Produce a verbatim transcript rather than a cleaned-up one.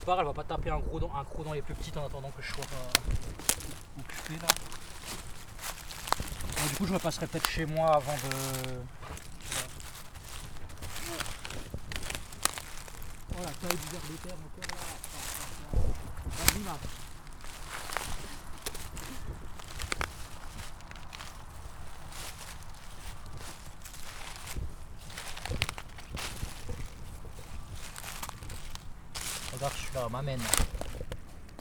Part, elle va pas taper un gros dans, un gros dans les plus petites en attendant que je sois euh, occupé là. Donc, du coup je me passerai peut-être chez moi avant de... Oh la taille du ver de terre encore là. Vas-y Max. Regarde, je suis là, m'amène.